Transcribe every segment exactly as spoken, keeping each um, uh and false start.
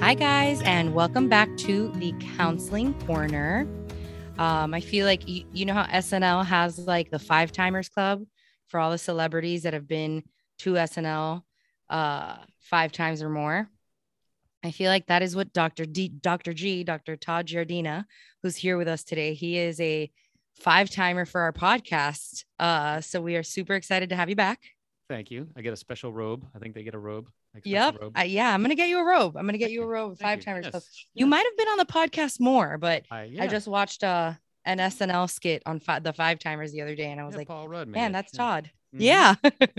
Hi, guys, and welcome back to the Counseling Corner. Um, I feel like you, you know how S N L has like the Five Timers Club for all the celebrities that have been to S N L uh, five times or more. I feel like that is what Doctor D, Doctor G, Doctor Todd Giardina, who's here with us today. He is a five timer for our podcast. Uh, so we are super excited to have you back. Thank you. I get a special robe. I think they get a robe. Like Yep. robe. Uh, yeah, I'm gonna get you a robe. I'm gonna get Thank you a you. robe. Thank Five you. timers Yes. club. Yes. You might have been on the podcast more, but I, yeah. I just watched uh, an S N L skit on fi- the Five Timers the other day, and I was yeah, like, Paul Rudd, man, it. that's yeah. Todd. Mm-hmm. Yeah.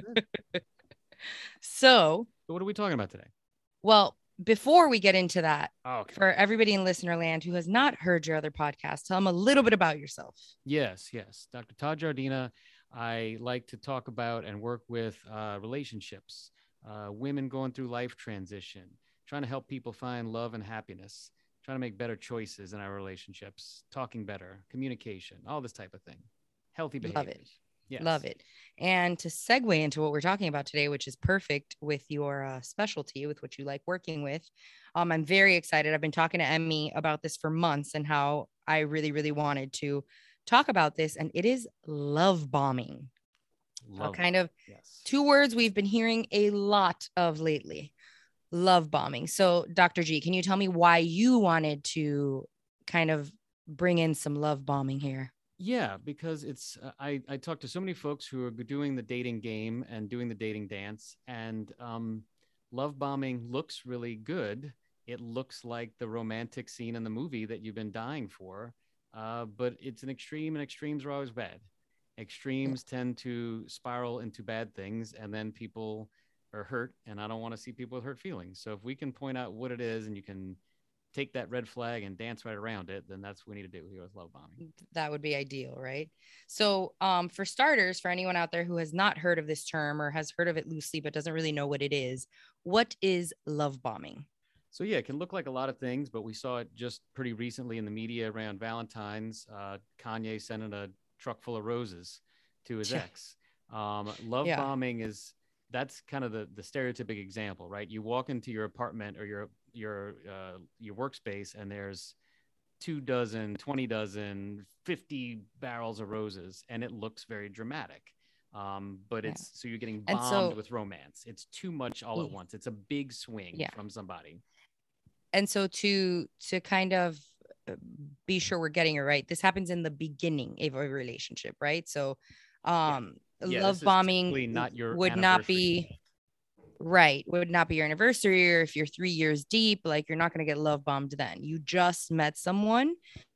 so, so, what are we talking about today? Well, before we get into that, oh, okay. for everybody in listener land who has not heard your other podcast, tell them a little bit about yourself. Yes, yes. Doctor Todd Giardina. I like to talk about and work with uh, relationships, uh, women going through life transition, trying to help people find love and happiness, trying to make better choices in our relationships, talking better, communication, all this type of thing. Healthy behaviors. Love it. Yes. Love it. And to segue into what we're talking about today, which is perfect with your uh, specialty, with what you like working with, um, I'm very excited. I've been talking to Emmy about this for months and how I really, really wanted to talk about this. And it is love bombing. Love kind of yes. two words we've been hearing a lot of lately. Love bombing. So, Doctor G, can you tell me why you wanted to kind of bring in some love bombing here? Yeah, because it's uh, I I talk to so many folks who are doing the dating game and doing the dating dance, and um, love bombing looks really good. It looks like the romantic scene in the movie that you've been dying for, uh, but it's an extreme, and extremes are always bad. Extremes yeah. tend to spiral into bad things, and then people are hurt, and I don't want to see people with hurt feelings. So if we can point out what it is, and you can take that red flag and dance right around it, then that's what we need to do here with love bombing. That would be ideal, right? So um, for starters, for anyone out there who has not heard of this term or has heard of it loosely but doesn't really know what it is, what is love bombing? So yeah, it can look like a lot of things, but we saw it just pretty recently in the media around Valentine's. Uh, Kanye sending a truck full of roses to his ex. Um, love yeah. bombing is that's kind of the the stereotypic example, right? You walk into your apartment or your your uh, your workspace, and there's two dozen, twenty dozen, fifty barrels of roses, and it looks very dramatic. Um, but it's yeah. so you're getting bombed so, with romance. It's too much all at once. It's a big swing yeah. from somebody. And so to to kind of be sure we're getting it right, this happens in the beginning of a relationship, right? So um yeah. Yeah, love bombing not your would not be right would not be your anniversary, or if you're three years deep, like you're not going to get love bombed then. You just met someone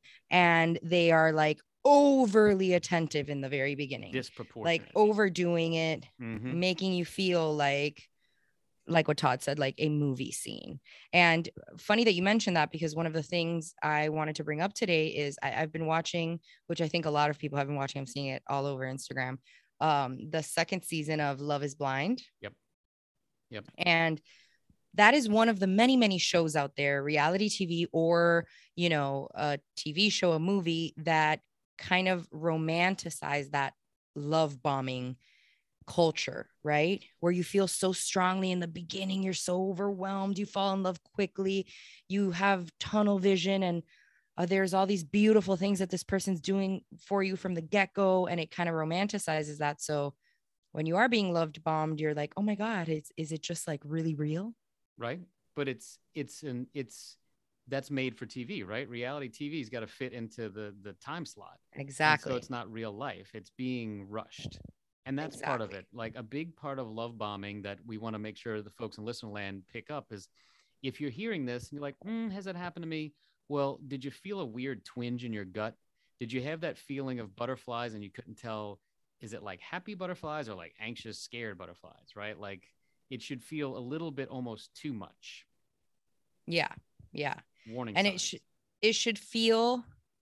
and they are like overly attentive in the very beginning, disproportionate, like overdoing it, mm-hmm. making you feel like like what Todd said, like a movie scene. And funny that you mentioned that, because one of the things I wanted to bring up today is I, I've been watching, which I think a lot of people have been watching, I'm seeing it all over Instagram, um, the second season of Love is Blind. Yep. Yep. And that is one of the many, many shows out there, reality T V or, you know, a T V show, a movie that kind of romanticize that love bombing culture, right? Where you feel so strongly in the beginning, you're so overwhelmed, you fall in love quickly, you have tunnel vision, and uh, there's all these beautiful things that this person's doing for you from the get-go, and it kind of romanticizes that. So when you are being loved bombed, you're like, oh my God, is, is it just like really real? Right. But it's, it's an, it's, that's made for T V, right? Reality T V's got to fit into the, the time slot. Exactly. And so it's not real life. It's being rushed. And that's exactly. part of it. Like a big part of love bombing that we want to make sure the folks in listener land pick up is if you're hearing this and you're like, mm, has that happened to me? Well, did you feel a weird twinge in your gut? Did you have that feeling of butterflies and you couldn't tell, is it like happy butterflies or like anxious, scared butterflies, right? Like it should feel a little bit almost too much. Yeah. Yeah. Warning and signs. it should, it should feel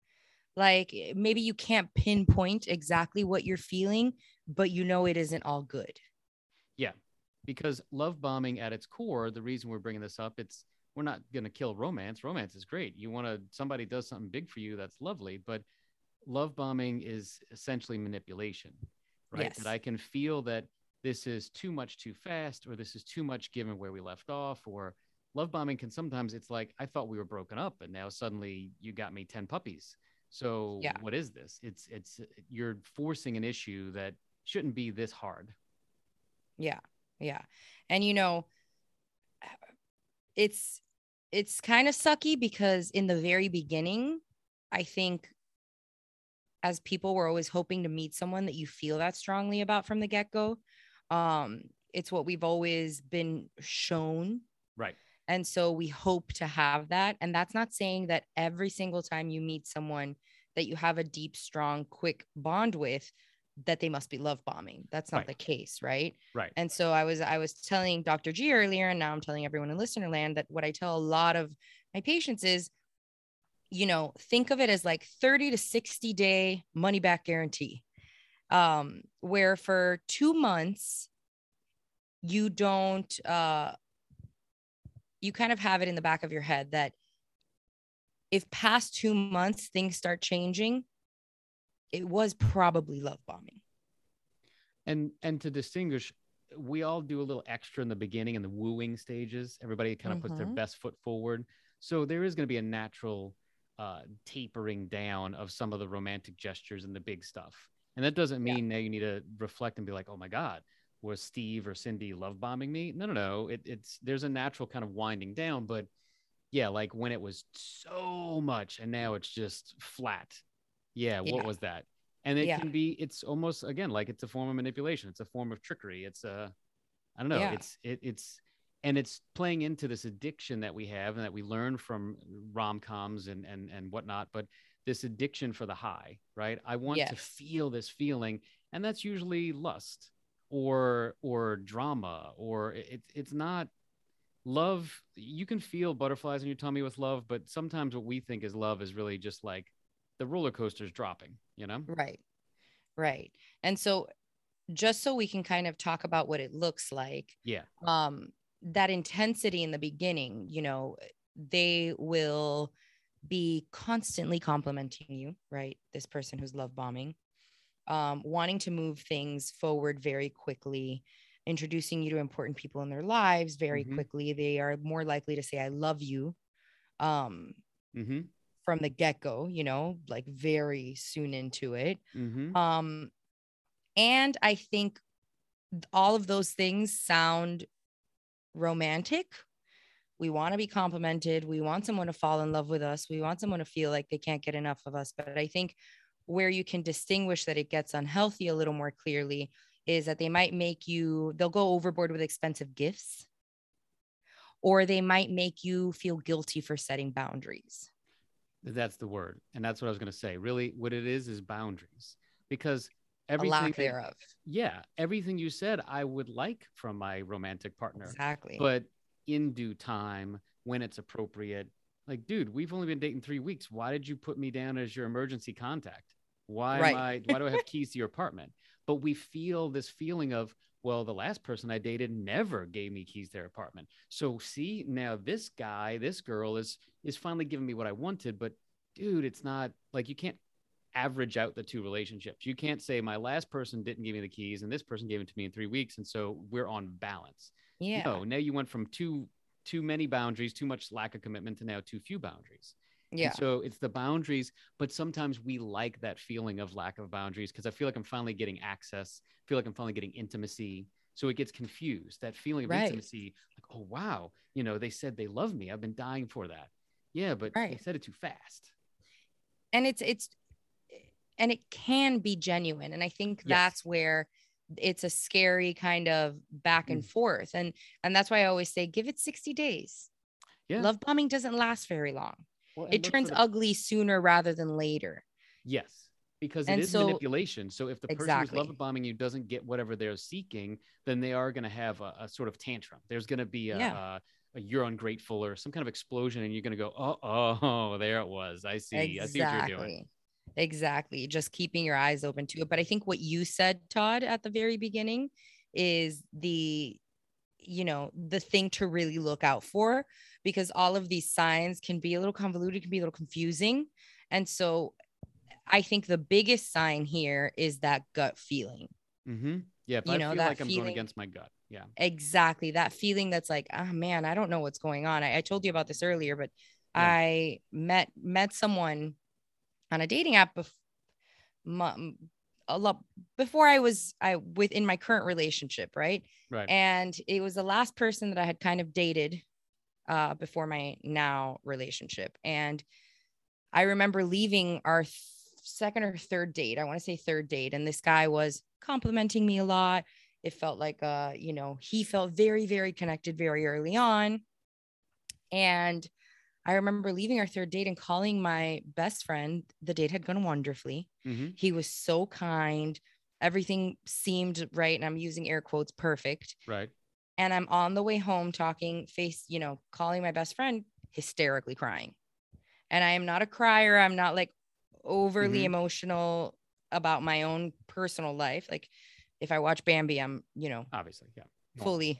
like maybe you can't pinpoint exactly what you're feeling, but you know it isn't all good. Yeah, because love bombing at its core, the reason we're bringing this up, it's we're not going to kill romance. Romance is great. You want to, somebody does something big for you, that's lovely. But love bombing is essentially manipulation, right? Yes. That I can feel that this is too much too fast, or this is too much given where we left off, or love bombing can sometimes, it's like, I thought we were broken up and now suddenly you got me ten puppies. So Yeah. what is this? It's, it's, you're forcing an issue that shouldn't be this hard. Yeah. Yeah. And, you know, it's, it's kind of sucky because in the very beginning, I think as people, we're always hoping to meet someone that you feel that strongly about from the get-go. Um, it's what we've always been shown. Right. And so we hope to have that. And that's not saying that every single time you meet someone that you have a deep, strong, quick bond with, that they must be love bombing. That's not right. the case. Right. Right. And so I was, I was telling Doctor G earlier, and now I'm telling everyone in listener land, that what I tell a lot of my patients is, you know, think of it as like thirty to sixty day money back guarantee, um, where for two months, you don't, uh, you kind of have it in the back of your head that if past two months things start changing, it was probably love bombing. And and to distinguish, we all do a little extra in the beginning in the wooing stages. Everybody kind of mm-hmm. puts their best foot forward. So there is going to be a natural uh, tapering down of some of the romantic gestures and the big stuff. And that doesn't mean yeah. now you need to reflect and be like, oh my God, was Steve or Cindy love bombing me? No, no, no. It, it's there's a natural kind of winding down, but yeah, like when it was so much and now it's just flat. Yeah, yeah. What was that? And it yeah. can be, it's almost, again, like it's a form of manipulation. It's a form of trickery. It's a, I don't know. Yeah. It's, it, it's, and it's playing into this addiction that we have and that we learn from rom-coms and, and, and whatnot, but this addiction for the high, right? I want yes. to feel this feeling. And that's usually lust or, or drama, or it's, it's not love. You can feel butterflies in your tummy with love, but sometimes what we think is love is really just like the roller coaster's dropping, you know? Right. Right. And so just so we can kind of talk about what it looks like. Yeah. Um, that intensity in the beginning, you know, they will be constantly complimenting you, right? This person who's love bombing, um, wanting to move things forward very quickly, introducing you to important people in their lives very mm-hmm. quickly. They are more likely to say, I love you. Um, mm-hmm. from the get-go, you know, like very soon into it. Mm-hmm. Um, and I think all of those things sound romantic. We want to be complimented. We want someone to fall in love with us. We want someone to feel like they can't get enough of us. But I think where you can distinguish that it gets unhealthy a little more clearly is that they might make you, they'll go overboard with expensive gifts, or they might make you feel guilty for setting boundaries. That's the word. And that's what I was going to say. Really, what it is, is boundaries. Because everything, a lack thereof. Yeah. Everything you said, I would like from my romantic partner. Exactly. But in due time, when it's appropriate, like, dude, we've only been dating three weeks. Why did you put me down as your emergency contact? Why right. am I, why do I have keys to your apartment? But we feel this feeling of, well, the last person I dated never gave me keys to their apartment. So see, now this guy, this girl is, is finally giving me what I wanted. But dude, it's not like, you can't average out the two relationships. You can't say my last person didn't give me the keys and this person gave it to me in three weeks. And so we're on balance. Yeah. No, now you went from too, too many boundaries, too much lack of commitment to now too few boundaries. Yeah. And so it's the boundaries, but sometimes we like that feeling of lack of boundaries because I feel like I'm finally getting access, feel like I'm finally getting intimacy. So it gets confused, that feeling of right. intimacy, like, oh, wow, you know, they said they love me. I've been dying for that. Yeah, but right. they said it too fast. And it's, it's, and it can be genuine. And I think yes. that's where it's a scary kind of back and mm. forth. And, and that's why I always say, give it sixty days. Yeah. Love bombing doesn't last very long. Well, it turns the... ugly sooner rather than later. Yes, because it and is so, manipulation. So if the person exactly. who's love bombing you doesn't get whatever they're seeking, then they are going to have a, a sort of tantrum. There's going to be a, yeah. a, a you're ungrateful or some kind of explosion, and you're going to go, oh, oh, there it was. I see. Exactly. I see what you're doing. Exactly. Just keeping your eyes open to it. But I think what you said, Todd, at the very beginning is the, you know, the thing to really look out for, because all of these signs can be a little convoluted, can be a little confusing. And so I think the biggest sign here is that gut feeling. Mm-hmm. Yeah. If you I know, feel that like I'm feeling, going against my gut. Yeah. Exactly. That feeling that's like, oh man, I don't know what's going on. I, I told you about this earlier, but yeah. I met met someone on a dating app bef- a lot before I was I within my current relationship, right? Right. And it was the last person that I had kind of dated uh, before my now relationship. And I remember leaving our th- second or third date. I want to say third date, and this guy was complimenting me a lot. It felt like, uh, you know, he felt very, very connected very early on. And I remember leaving our third date and calling my best friend. The date had gone wonderfully. Mm-hmm. He was so kind. Everything seemed right. And I'm using air quotes, perfect. Right. And I'm on the way home talking face, you know, calling my best friend, hysterically crying. And I am not a crier. I'm not like overly mm-hmm. emotional about my own personal life. Like if I watch Bambi, I'm, you know, obviously, yeah, fully,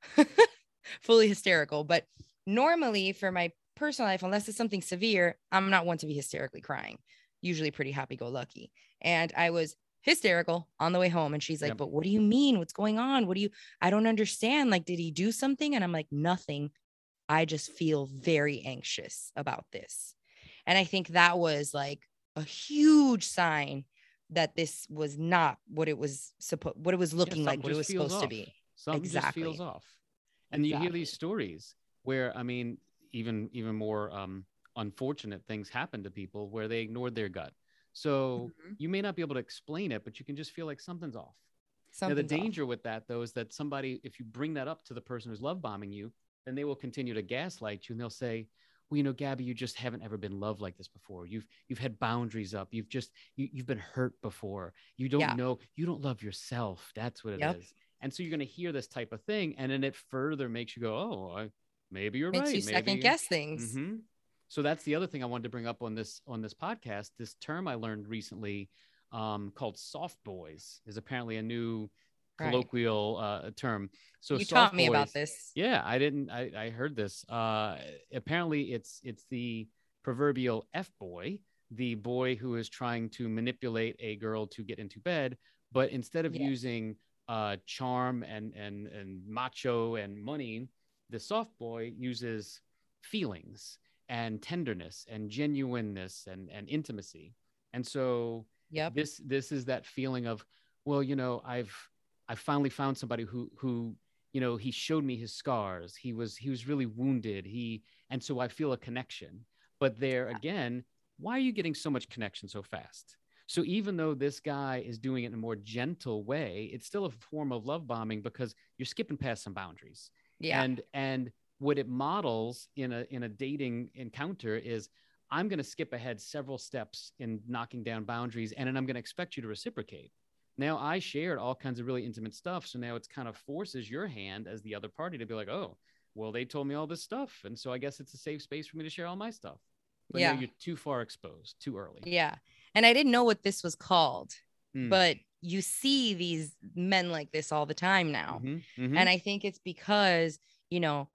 fully hysterical. But normally for my personal life, unless it's something severe, I'm not one to be hysterically crying, usually pretty happy-go-lucky. And I was hysterical on the way home. And she's like, yep. But what do you mean? What's going on? What do you, I don't understand. Like, did he do something? And I'm like, nothing. I just feel very anxious about this. And I think that was like a huge sign that this was not what it was supposed, what it was looking yeah, like, what it was supposed off. to be. Something exactly. just feels off. And exactly. you hear these stories where, I mean, even, even more um, unfortunate things happen to people where they ignored their gut. So mm-hmm. you may not be able to explain it, but you can just feel like something's off. Something's now, the danger off. with that, though, is that somebody, if you bring that up to the person who's love bombing you, then they will continue to gaslight you and they'll say, well, you know, Gabby, you just haven't ever been loved like this before. You've, you've had boundaries up. You've just, you, you've been hurt before. You don't yeah. know, you don't love yourself. That's what it yep. is. And so you're going to hear this type of thing. And then it further makes you go, oh, I, maybe you're makes right. You maybe second guess things. Mm-hmm. So that's the other thing I wanted to bring up on this, on this podcast. This term I learned recently um, called soft boys is apparently a new colloquial uh, term. So you taught me boys, about this. Yeah, I didn't. I, I heard this. Uh, apparently, it's it's the proverbial F boy, the boy who is trying to manipulate a girl to get into bed, but instead of yeah. using uh, charm and and and macho and money, the soft boy uses feelings and tenderness and genuineness and and intimacy. And so yep. this this is that feeling of, well, you know, I've I finally found somebody who, who, you know, he showed me his scars. He was, he was really wounded. He, and so I feel a connection, but there again, why are you getting so much connection so fast? So even though this guy is doing it in a more gentle way, it's still a form of love bombing because you're skipping past some boundaries. Yeah. And, and what it models in a, in a dating encounter is, I'm going to skip ahead several steps in knocking down boundaries. And then I'm going to expect you to reciprocate. Now I shared all kinds of really intimate stuff. So now it's kind of forces your hand as the other party to be like, oh, well, they told me all this stuff. And so I guess it's a safe space for me to share all my stuff. But yeah, you're too far exposed, too early. Yeah. And I didn't know what this was called, mm. but you see these men like this all the time now. Mm-hmm, mm-hmm. And I think it's because, you know,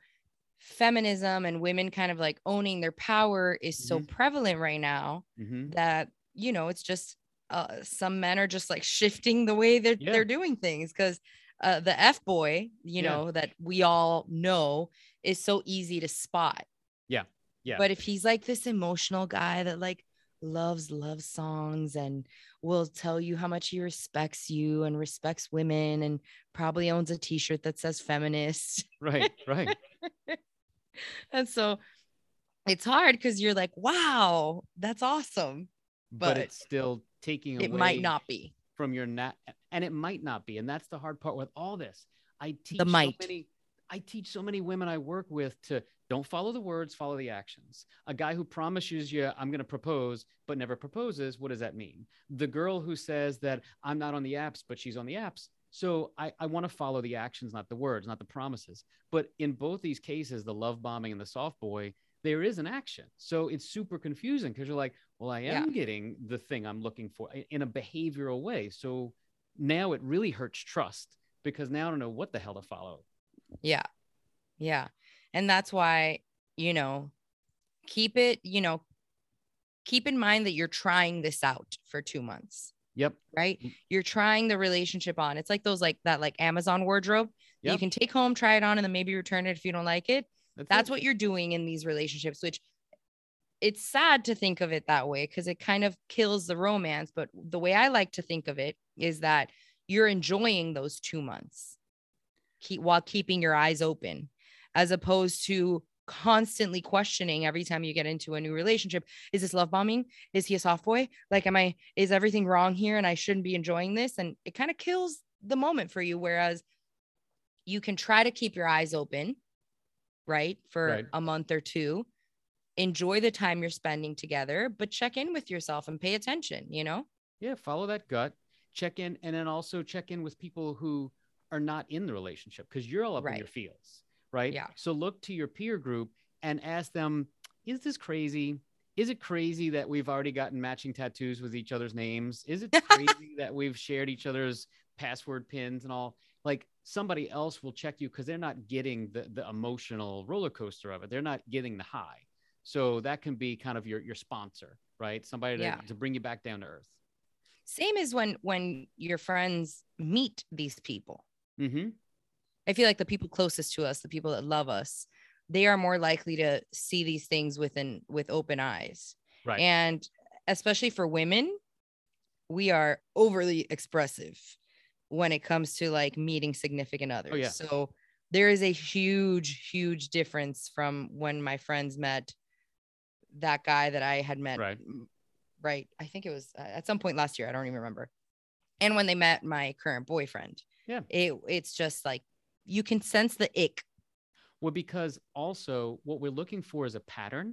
feminism and women kind of like owning their power is mm-hmm. so prevalent right now mm-hmm. that, you know, it's just, Uh, some men are just like shifting the way they're yeah. they're doing things because uh, the F boy, you yeah. know, that we all know is so easy to spot. Yeah. Yeah. But if he's like this emotional guy that like loves love songs and will tell you how much he respects you and respects women and probably owns a t-shirt that says feminist. Right. Right. And so it's hard because you're like, wow, that's awesome. But, but it's still taking away it might not be from your nat and it might not be. And that's the hard part with all this. I teach the might. so many, I teach so many women I work with to don't follow the words, follow the actions. A guy who promises you, I'm going to propose, but never proposes. What does that mean? The girl who says that I'm not on the apps, but she's on the apps. So I, I want to follow the actions, not the words, not the promises. But in both these cases, the love bombing and the soft boy, there is an action. So it's super confusing because you're like, well, I am yeah. getting the thing I'm looking for in a behavioral way. So now it really hurts trust because now I don't know what the hell to follow. Yeah. Yeah. And that's why, you know, keep it, you know, keep in mind that you're trying this out for two months. Yep. Right. You're trying the relationship on. It's like those, like that, like Amazon wardrobe. Yep. You can take home, try it on, and then maybe return it if you don't like it. That's, That's it. what you're doing in these relationships, which it's sad to think of it that way because it kind of kills the romance. But the way I like to think of it is that you're enjoying those two months keep, while keeping your eyes open, as opposed to constantly questioning every time you get into a new relationship. Is this love bombing? Is he a soft boy? Like, am I, is everything wrong here and I shouldn't be enjoying this? And it kind of kills the moment for you. Whereas you can try to keep your eyes open, right, for Right. a month or two, enjoy the time you're spending together, but check in with yourself and pay attention, you know? Yeah. Follow that gut, check in, and then also check in with people who are not in the relationship because you're all up Right. in your feels, right? Yeah. So look to your peer group and ask them, is this crazy? Is it crazy that we've already gotten matching tattoos with each other's names? Is it crazy that we've shared each other's password pins and all? Like, somebody else will check you because they're not getting the, the emotional roller coaster of it. They're not getting the high. So that can be kind of your, your sponsor, right? Somebody to, Yeah. to bring you back down to earth. Same as when, when your friends meet these people. Mm-hmm. I feel like the people closest to us, the people that love us, they are more likely to see these things within with open eyes. Right. And especially for women, we are overly expressive when it comes to like meeting significant others. Oh, yeah. So there is a huge, huge difference from when my friends met that guy that I had met. Right. Right. I think it was uh, at some point last year. I don't even remember. And when they met my current boyfriend, yeah, it, it's just like, you can sense the ick. Well, because also what we're looking for is a pattern.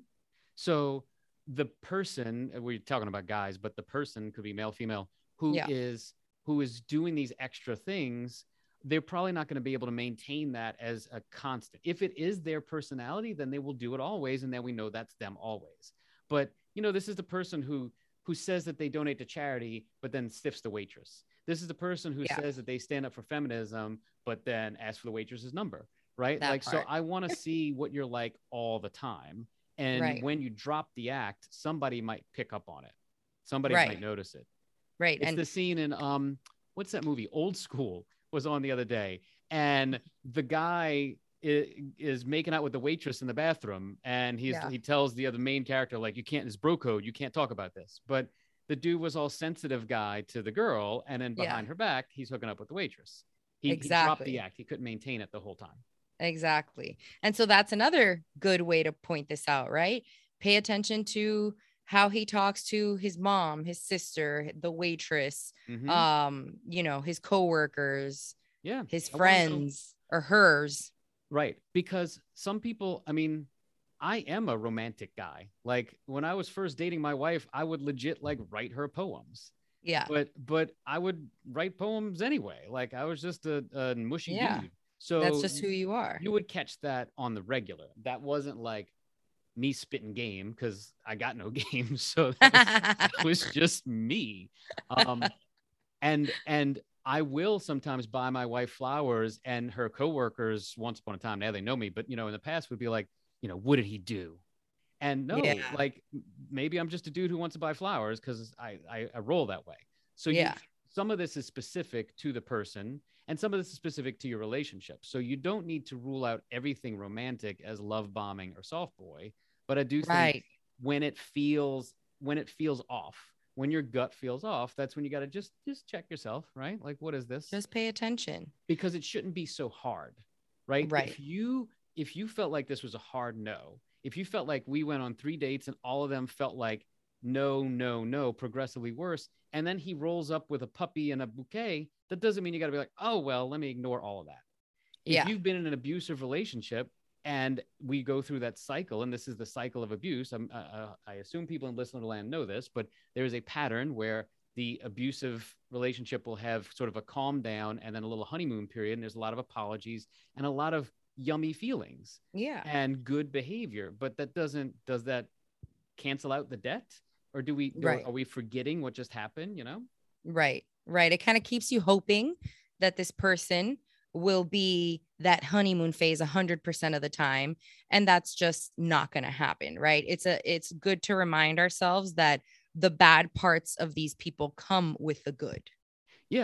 So the person, we're talking about guys, but the person could be male, female, who yeah. is who is doing these extra things, they're probably not going to be able to maintain that as a constant. If it is their personality, then they will do it always. And then we know that's them always. But, you know, this is the person who who says that they donate to charity, but then stiffs the waitress. This is the person who yeah. says that they stand up for feminism, but then asks for the waitress's number, right? That like, part. So I want to see what you're like all the time. And right. when you drop the act, somebody might pick up on it. Somebody right. might notice it. Right. It's and the scene in, um, what's that movie? Old School was on the other day. And the guy is, is making out with the waitress in the bathroom. And he's, yeah. he tells the other main character, like, you can't, it's bro code. You can't talk about this. But the dude was all sensitive guy to the girl. And then behind yeah. her back, he's hooking up with the waitress. He, exactly. he dropped the act. He couldn't maintain it the whole time. Exactly. And so that's another good way to point this out, right? Pay attention to how he talks to his mom, his sister, the waitress, mm-hmm. um, you know, his coworkers, yeah, his friends or hers. Right. Because some people, I mean, I am a romantic guy. Like when I was first dating my wife, I would legit like write her poems. Yeah. But, but I would write poems anyway. Like I was just a, a mushy yeah. dude. So that's just who you are. You would catch that on the regular. That wasn't like me spitting game because I got no game. So that was, that was just me. Um, and, and I will sometimes buy my wife flowers, and her coworkers once upon a time, now they know me, but you know, in the past would be like, you know, what did he do? And no, yeah. like maybe I'm just a dude who wants to buy flowers because I, I, I roll that way. So yeah. you, some of this is specific to the person and some of this is specific to your relationship. So you don't need to rule out everything romantic as love bombing or soft boy. But I do think right. when it feels, when it feels off, when your gut feels off, that's when you got to just, just check yourself, right? Like, what is this? Just pay attention. Because it shouldn't be so hard, right? Right. If you, if you felt like this was a hard no, if you felt like we went on three dates and all of them felt like no, no, no, progressively worse, and then he rolls up with a puppy and a bouquet, that doesn't mean you got to be like, oh, well, let me ignore all of that. If yeah. you've been in an abusive relationship and we go through that cycle, and this is the cycle of abuse, I'm, uh, I assume people in listener land know this, but there is a pattern where the abusive relationship will have sort of a calm down and then a little honeymoon period. And there's a lot of apologies and a lot of yummy feelings yeah. and good behavior. But that doesn't, does that cancel out the debt? Or do we, do, right. are we forgetting what just happened, you know? Right, right. It kind of keeps you hoping that this person will be that honeymoon phase one hundred percent of the time. And that's just not going to happen, right? It's a, it's good to remind ourselves that the bad parts of these people come with the good. Yeah.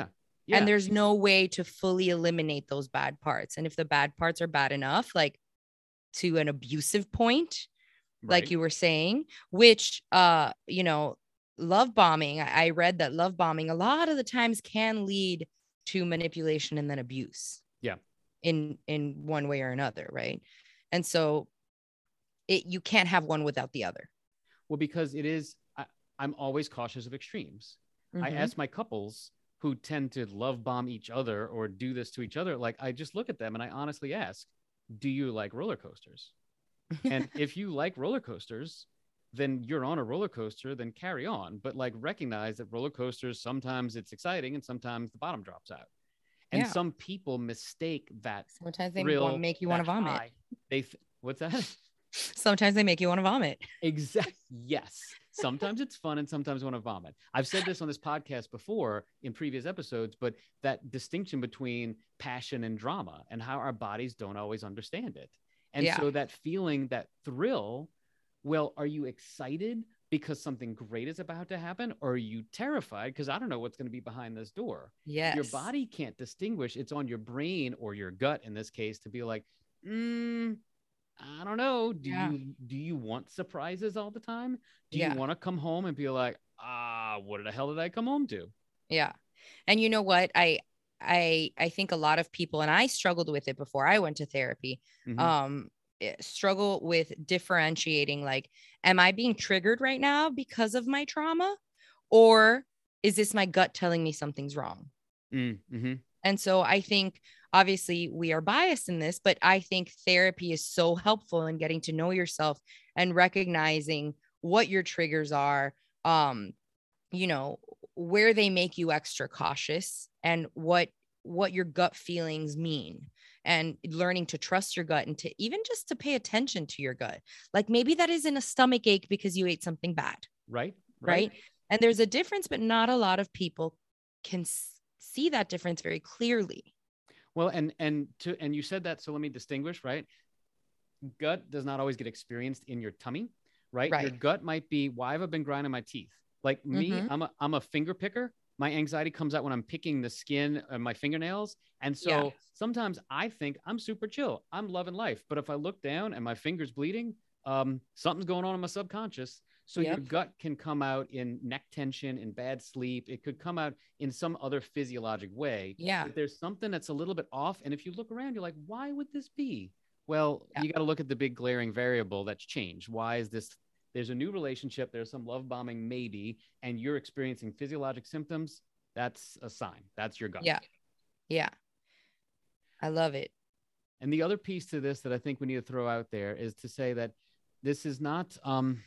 Yeah. And there's no way to fully eliminate those bad parts. And if the bad parts are bad enough, like to an abusive point, Right. like you were saying, which, uh, you know, love bombing, I, I read that love bombing a lot of the times can lead to manipulation and then abuse. Yeah. In, in one way or another. Right. And so it, you can't have one without the other. Well, because it is, I, I'm always cautious of extremes. Mm-hmm. I ask my couples who tend to love bomb each other or do this to each other, like I just look at them and I honestly ask, do you like roller coasters? And if you like roller coasters, then you're on a roller coaster, then carry on. But like recognize that roller coasters, sometimes it's exciting and sometimes the bottom drops out. And yeah. some people mistake that. Sometimes they thrill, make you want to vomit. High. They th- What's that? Sometimes they make you want to vomit. Exactly. Yes. Sometimes it's fun and sometimes want to vomit. I've said this on this podcast before in previous episodes, but that distinction between passion and drama and how our bodies don't always understand it. And yeah. so that feeling, that thrill, well, are you excited because something great is about to happen? Or are you terrified because I don't know what's going to be behind this door? Yes. Your body can't distinguish. It's on your brain or your gut in this case to be like, mm, I don't know. Do yeah. you do you want surprises all the time? Do yeah. you want to come home and be like, ah, what the hell did I come home to? Yeah. And you know what? I I I think a lot of people, and I struggled with it before I went to therapy, mm-hmm. um, struggle with differentiating, like, am I being triggered right now because of my trauma? Or is this my gut telling me something's wrong? Mm-hmm. And so I think obviously we are biased in this, but I think therapy is so helpful in getting to know yourself and recognizing what your triggers are, um, you know, where they make you extra cautious and what, what your gut feelings mean, and learning to trust your gut and to even just to pay attention to your gut. Like maybe that isn't a stomach ache because you ate something bad. Right. Right. right? And there's a difference, but not a lot of people can see that difference very clearly. Well, and, and to, and you said that, so let me distinguish, right? Gut does not always get experienced in your tummy, right? right. Your gut might be, why have I been grinding my teeth? Like me, mm-hmm. I'm a, I'm a finger picker. My anxiety comes out when I'm picking the skin of my fingernails. And so yeah. sometimes I think I'm super chill. I'm loving life. But if I look down and my finger's bleeding, um, something's going on in my subconscious. So yep. your gut can come out in neck tension, in bad sleep. It could come out in some other physiologic way. Yeah. But there's something that's a little bit off. And if you look around, you're like, why would this be? Well, yeah. you got to look at the big glaring variable that's changed. Why is this? There's a new relationship. There's some love bombing maybe, and you're experiencing physiologic symptoms. That's a sign. That's your gut. Yeah. Yeah. I love it. And the other piece to this that I think we need to throw out there is to say that this is not, um,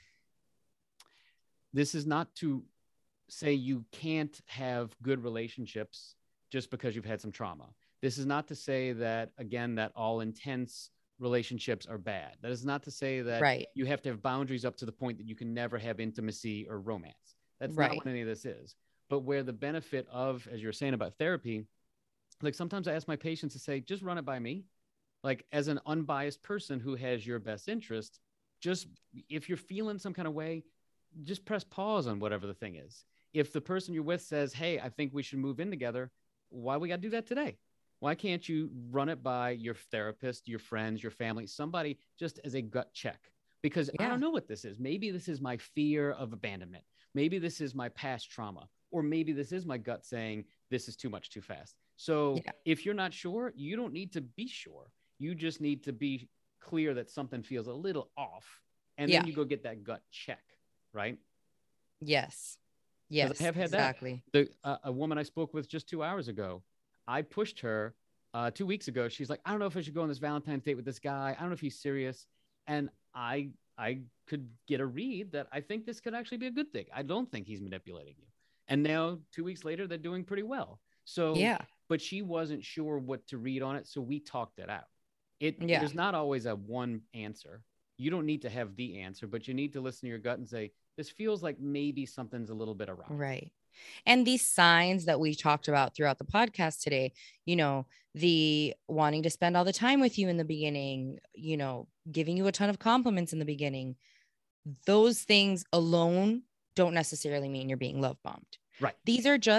this is not to say you can't have good relationships just because you've had some trauma. This is not to say that, again, that all intense relationships are bad. That is not to say that right. you have to have boundaries up to the point that you can never have intimacy or romance. That's right. not what any of this is. But where the benefit of, as you were saying about therapy, like sometimes I ask my patients to say, just run it by me. Like as an unbiased person who has your best interest, just if you're feeling some kind of way, just press pause on whatever the thing is. If the person you're with says, hey, I think we should move in together, why we got to do that today? Why can't you run it by your therapist, your friends, your family, somebody just as a gut check? Because yeah. I don't know what this is. Maybe this is my fear of abandonment. Maybe this is my past trauma, or maybe this is my gut saying this is too much too fast. So yeah. if you're not sure, you don't need to be sure. You just need to be clear that something feels a little off, and yeah. then you go get that gut check, right? Yes. Yes, I have had exactly. that. The, uh, a woman I spoke with just two hours ago, I pushed her uh, two weeks ago. She's like, I don't know if I should go on this Valentine's date with this guy. I don't know if he's serious. And I I could get a read that I think this could actually be a good thing. I don't think he's manipulating you. And now two weeks later, they're doing pretty well. So, yeah. But she wasn't sure what to read on it. So we talked it out. It, yeah. There's not always a one answer. You don't need to have the answer, but you need to listen to your gut and say, this feels like maybe something's a little bit awry. Right. And these signs that we talked about throughout the podcast today, you know, the wanting to spend all the time with you in the beginning, you know, giving you a ton of compliments in the beginning, those things alone don't necessarily mean you're being love bombed. Right. These are just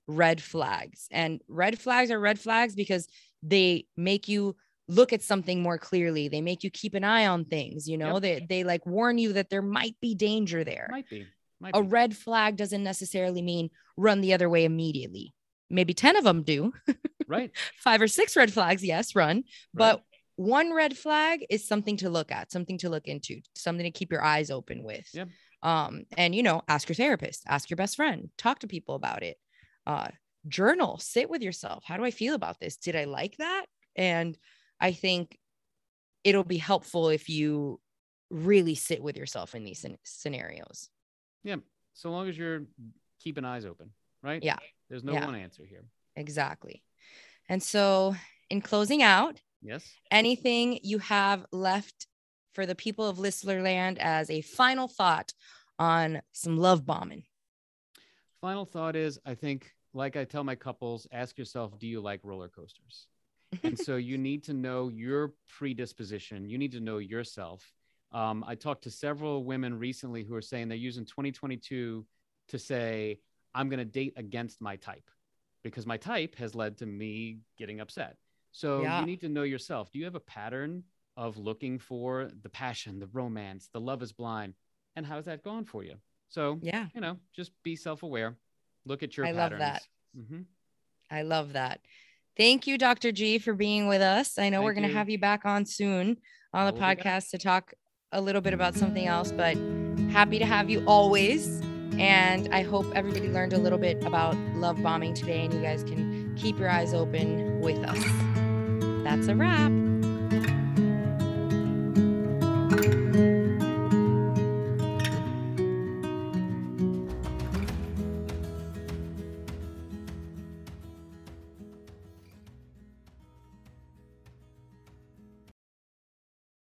red flags. And red flags are red flags because they make you look at something more clearly. They make you keep an eye on things, you know, yep. they, they like warn you that there might be danger there. Might be. Might a be. red flag doesn't necessarily mean run the other way immediately. Maybe ten of them do. Right. Five or six red flags. Yes, run. Right. But one red flag is something to look at, something to look into, something to keep your eyes open with. Yep. Um, and, you know, ask your therapist, ask your best friend, talk to people about it. Uh, journal, sit with yourself. How do I feel about this? Did I like that? And I think it'll be helpful if you really sit with yourself in these scenarios. Yeah. So long as you're keeping eyes open, right? Yeah. There's no yeah. one answer here. Exactly. And so in closing out, yes, anything you have left for the people of Listelerland as a final thought on some love bombing? Final thought is, I think, like I tell my couples, ask yourself, do you like roller coasters? And so you need to know your predisposition. You need to know yourself. Um, I talked to several women recently who are saying they're using twenty twenty-two to say, I'm going to date against my type because my type has led to me getting upset. So yeah. you need to know yourself. Do you have a pattern of looking for the passion, the romance, the love is blind? And how's that going for you? So, yeah, you know, just be self-aware. Look at your I patterns. love that. Mm-hmm. I love that. Thank you, Doctor G, for being with us. I know Thank we're going to have you back on soon on the podcast to talk a little bit about something else, but happy to have you always. And I hope everybody learned a little bit about love bombing today and you guys can keep your eyes open with us. That's a wrap.